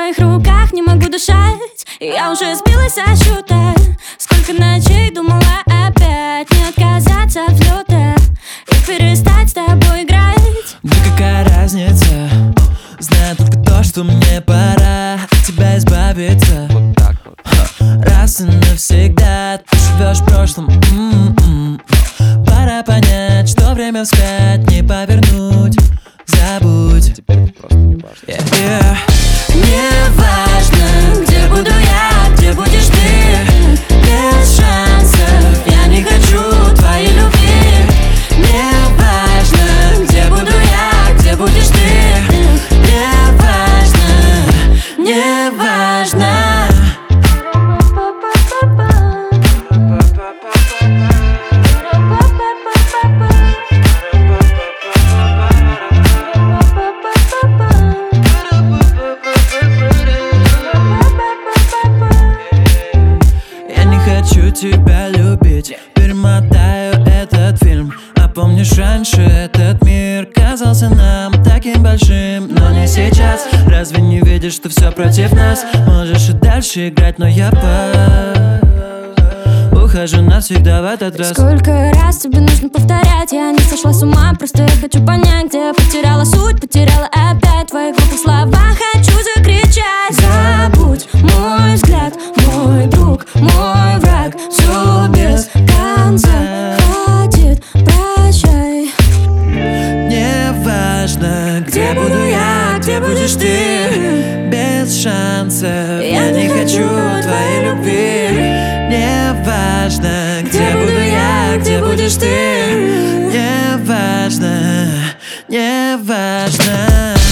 твоих руках не могу дышать. Я уже сбилась со счета. Сколько ночей думала опять не отказаться от взлета и перестать с тобой играть. Да какая разница? Знаю только то, что мне пора от тебя избавиться. Вот так вот. Раз и навсегда ты живешь в прошлом. Пора понять, что время вспять не повернуть. Забудь. Теперь это просто не важно. Не важно, где буду я, где будешь ты. Без шансов я не хочу твоей любви. Не важно, где буду я, где будешь ты. Не важно, не важно. Хочу тебя любить, перемотаю этот фильм. А помнишь, раньше этот мир казался нам таким большим, но не сейчас. Разве не видишь, что все против нас? Можешь и дальше играть, но я ухожу навсегда в этот раз. Сколько раз тебе нужно повторять? Я не сошла с ума, просто я хочу понять, где я потеряла суть, потеряла опять. В твоих глупых словах хочу закричать. Забудь мой взгляд, мой друг, мой враг. Все без конца, хватит, прощай. Не важно, где буду я, где будешь ты. Без шансов я не хочу твоей любви. Не важно, где буду я, где будешь ты. Не важно, не важно.